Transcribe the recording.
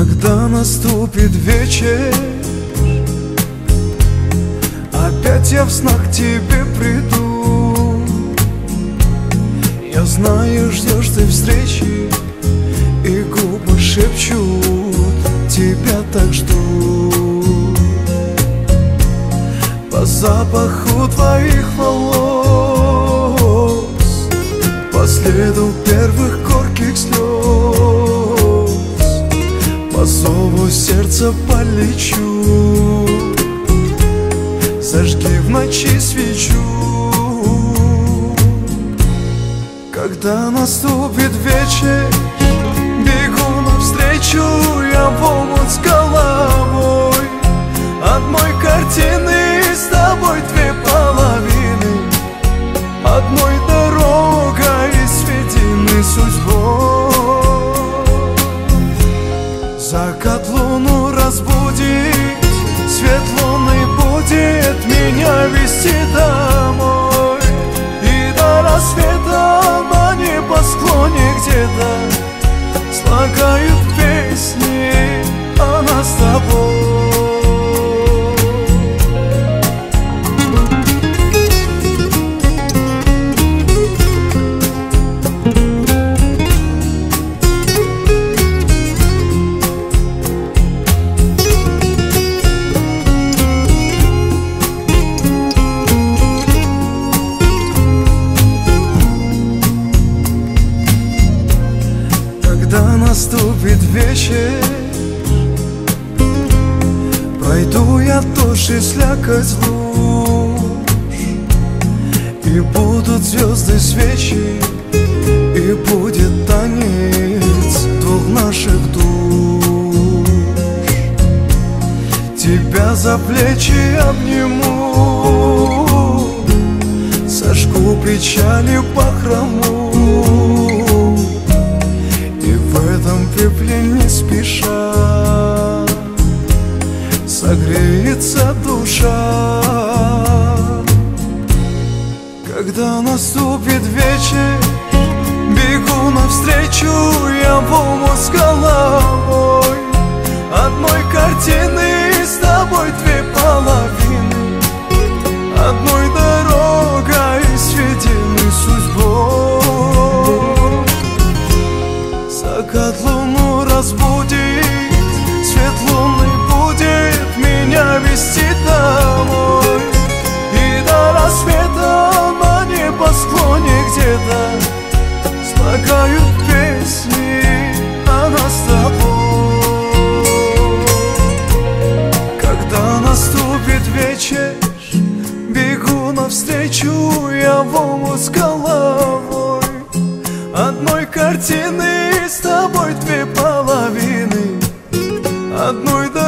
Когда наступит вечер, опять я в снах к тебе приду. Я знаю, ждешь ты встречи, и губы шепчут, тебя так жду. По запаху твоих волос, по следу первых горьких слез, по зову сердца полечу. Зажги в ночи свечу. Когда наступит вечер, бегу навстречу я в омут с головой. Одной картины с тобой две половины, одной дорогой сведены судьбой. Закат луну разбудит, свет луны будет меня вести домой. И до рассвета на небосклоне где-то слагают песни о нас с тобой. Когда наступит вечер, пройду я тушь и слякоть луж, и будут звезды свечи, и будет танец двух наших душ. Тебя за плечи обниму, сожгу печалью бахрому. В этом пепле не спеша согреется душа. Когда наступит вечер, бегу навстречу я в омут с головой. Одной картины с тобой две половины, одной дорогой сведены судьбой. Закат луну разбудит, свет луны будет меня вести домой. И до рассвета на небосклоне где-то слагают песни о нас с тобой. Когда наступит вечер, бегу навстречу я в омут с головой. Одной картины с тобой две половины, одной